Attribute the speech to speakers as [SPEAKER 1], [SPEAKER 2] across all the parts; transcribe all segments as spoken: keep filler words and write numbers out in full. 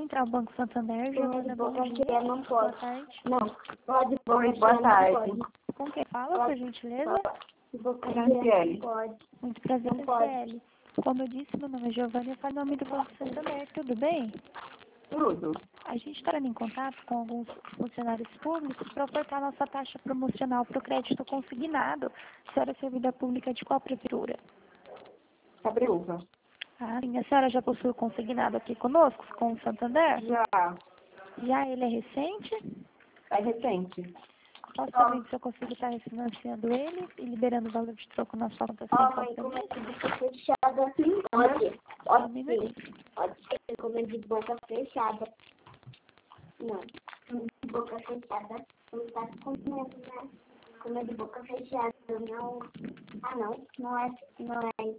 [SPEAKER 1] Central Banco Santander, Giovana, bom dia.
[SPEAKER 2] Não
[SPEAKER 1] Boa
[SPEAKER 2] pode.
[SPEAKER 1] tarde.
[SPEAKER 2] Não, pode.
[SPEAKER 3] Oi, boa tarde.
[SPEAKER 1] Com quem fala, por gentileza?
[SPEAKER 3] Graciele.
[SPEAKER 2] Pode.
[SPEAKER 1] Muito prazer,
[SPEAKER 2] Não pode.
[SPEAKER 1] Graciele. Como eu disse, meu nome é Giovana e eu falo em nome do Banco Santander, tudo bem?
[SPEAKER 3] Tudo.
[SPEAKER 1] A gente está em contato com alguns funcionários públicos para ofertar nossa taxa promocional para o crédito consignado. A senhora é servidora pública de qual prefeitura?
[SPEAKER 3] Cabreúva.
[SPEAKER 1] Ah, sim. A senhora já possui o consignado aqui conosco, com o Santander?
[SPEAKER 3] Já.
[SPEAKER 1] Já ele é recente?
[SPEAKER 3] É recente.
[SPEAKER 1] Posso saber se eu consigo estar refinanciando ele e liberando o valor de troco na sua conta sem
[SPEAKER 2] Ó, mãe, como é
[SPEAKER 1] compromisso?
[SPEAKER 2] de boca fechada assim? Pode.
[SPEAKER 1] Só um
[SPEAKER 2] Pode
[SPEAKER 1] minutinho.
[SPEAKER 2] sim. Pode ser, como é de boca fechada. Não. Como é de boca fechada. Não tá comendo, né? Como é de boca fechada. Não. Ah, não. Não é. Não é.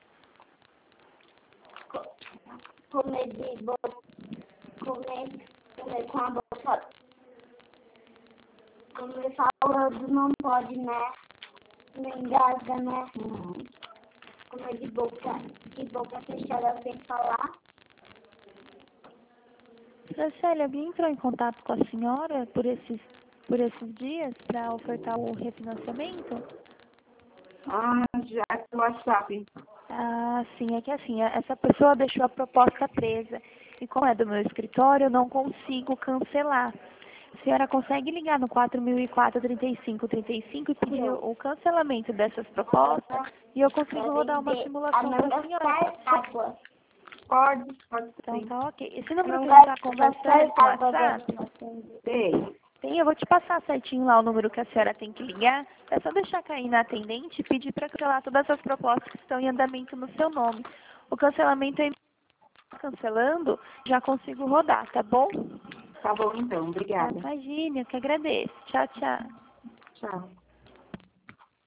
[SPEAKER 2] Co- Comer de boca. Comer. Comer com a boca. Comer falando não pode, né? Não engasga, né?
[SPEAKER 3] Uhum.
[SPEAKER 2] Comer de boca. De boca fechada sem falar.
[SPEAKER 1] Célia, alguém entrou em contato com a senhora por esses, por esses dias para ofertar o refinanciamento?
[SPEAKER 3] Ah, já no WhatsApp.
[SPEAKER 1] Ah, sim, é que assim, a- essa pessoa deixou a proposta presa. E como é do meu escritório, eu não consigo cancelar. A senhora consegue ligar no quatro mil e quatro, trinta e cinco, trinta e cinco e pedir o o cancelamento dessas propostas e eu consigo rodar uma simulação para a senhora.
[SPEAKER 2] água.
[SPEAKER 3] Pode, pode
[SPEAKER 1] Então
[SPEAKER 3] sim.
[SPEAKER 1] tá ok. Esse número
[SPEAKER 2] Não
[SPEAKER 1] que a gente
[SPEAKER 2] vai
[SPEAKER 1] está conversando no WhatsApp,
[SPEAKER 3] Sei.
[SPEAKER 1] tem, eu vou te passar certinho lá o número que a senhora tem que ligar. É só deixar cair na atendente e pedir para cancelar todas essas propostas que estão em andamento no seu nome. O cancelamento é cancelando, já consigo rodar, tá bom?
[SPEAKER 3] Tá bom então,
[SPEAKER 1] Ah,
[SPEAKER 3] obrigada.
[SPEAKER 1] imagine, eu que agradeço. Tchau, tchau.
[SPEAKER 3] Tchau.